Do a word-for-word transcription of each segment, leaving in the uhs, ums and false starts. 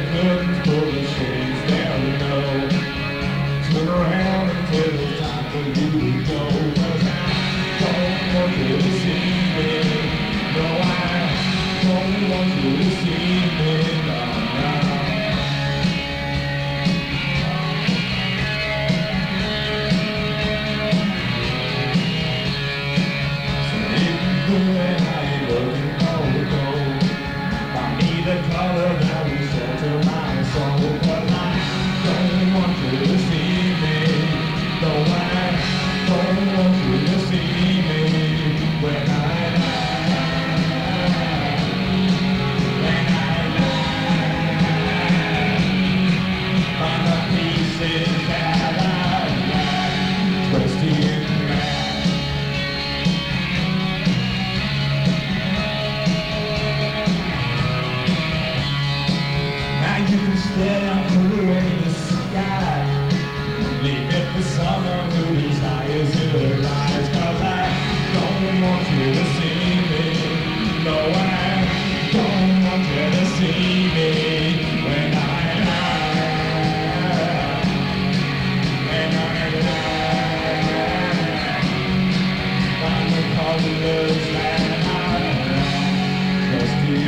couldn't pull the shades down, no. Turn around and tell it's time for you to go. 'Cause I don't want you to see me. No, I don't want you to see me. No, no. So if you and I ain't looking forward, I need a color that will shelter my soul. 'Cause I don't want you to see me. No, I don't want you to see me when I die. When I die, on the pieces that I lie, twisted mad. Now you can stare out through in the sky, leave it for someone who desires your eyes. 'Cause I don't want you to see me. No, I don't want you to see me when I die. When I die, on the colors that I trust you.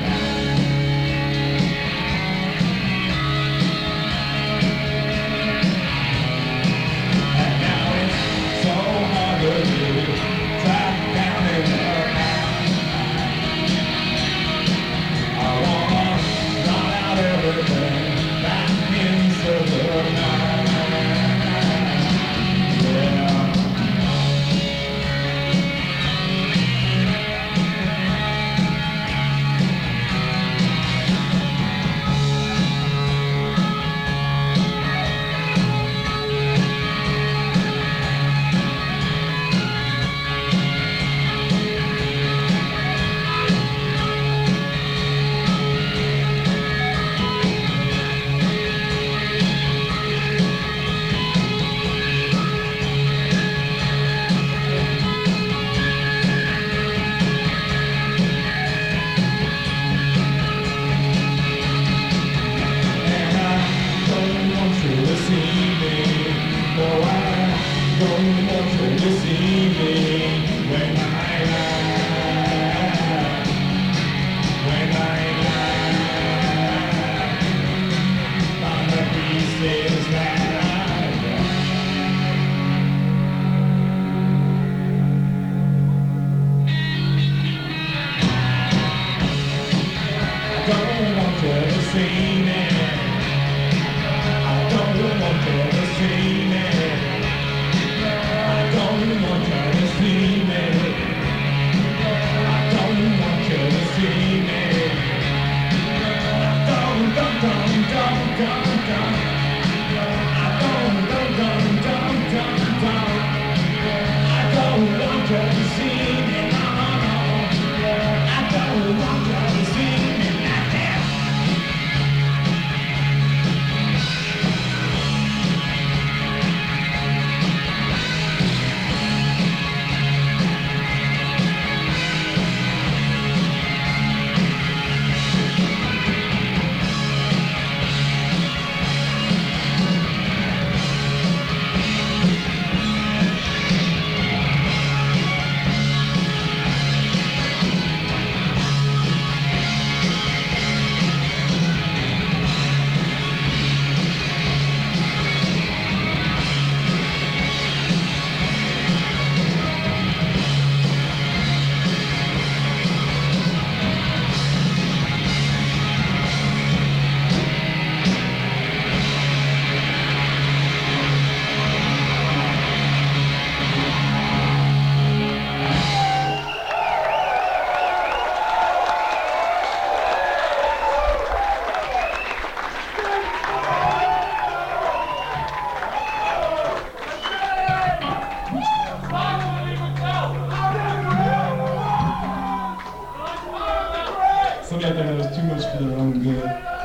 Somebody out there knows too much for their own good.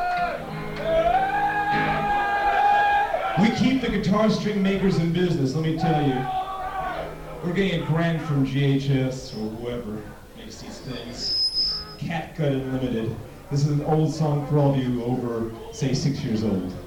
We keep the guitar string makers in business, let me tell you. We're getting a grant from G H S or whoever makes these things. Catgut Unlimited. This is an old song for all of you over, say, six years old.